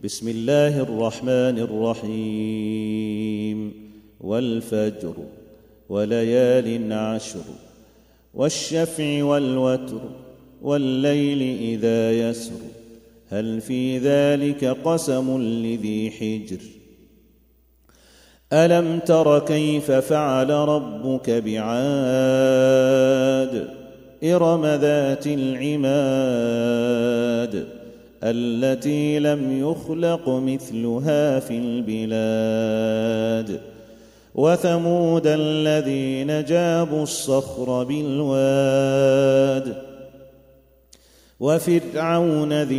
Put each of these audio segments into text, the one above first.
بسم الله الرحمن الرحيم والفجر وليال عشر والشفع والوتر والليل إذا يسر هل في ذلك قسم لذي حجر ألم تر كيف فعل ربك بعاد إرم ذات العماد التي لم يخلق مثلها في البلاد وثمود الذين جابوا الصخر بالواد وفرعون ذي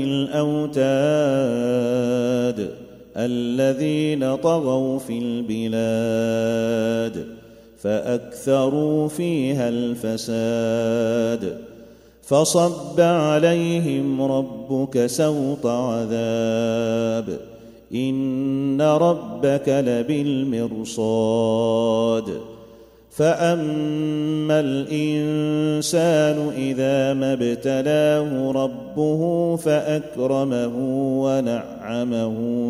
الأوتاد الذين طغوا في البلاد فأكثروا فيها الفساد فصب عليهم ربك سوط عذاب إن ربك لبالمرصاد فأما الإنسان إذا ما ابتلاه ربه فأكرمه ونعمه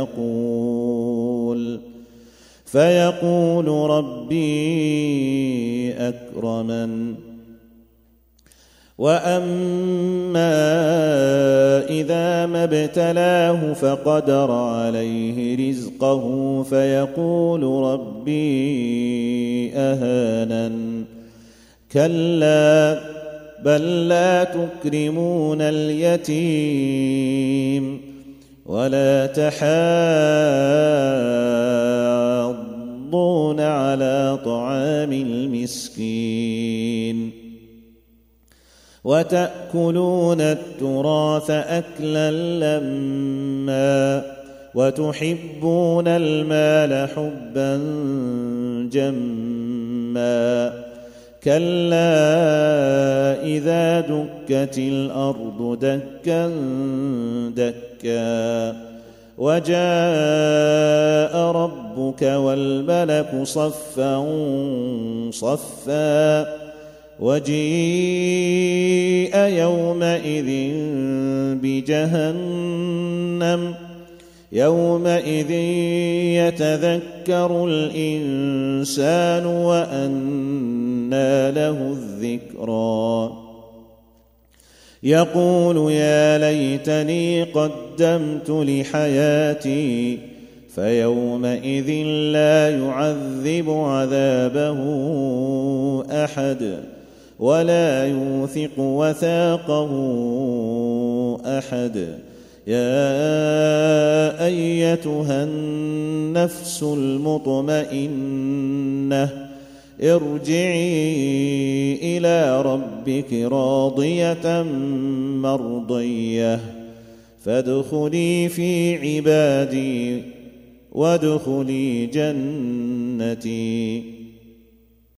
فيقول ربي أكرمن وأما إذا ما ابتلاه فقدر عليه رزقه فيقول ربي أهانن كلا بل لا تكرمون اليتيم ولا تحاضون على طعام المسكين وتأكلون التراث أكلا لما وتحبون المال حبا جما كلا إذا دكت الأرض دكا دكا وجاء ربك والملك صفا صفا وجيء يومئذ بجهنم يومئذ يتذكر الإنسان وأنى له الذكرى يقول يا ليتني قدمت لحياتي فيومئذ لا يعذب عذابه أحد ولا يوثق وثاقه أحد يا أيتها النفس المطمئنة ارجعي إلى ربك راضية مرضية فادخلي في عبادي وادخلي جنتي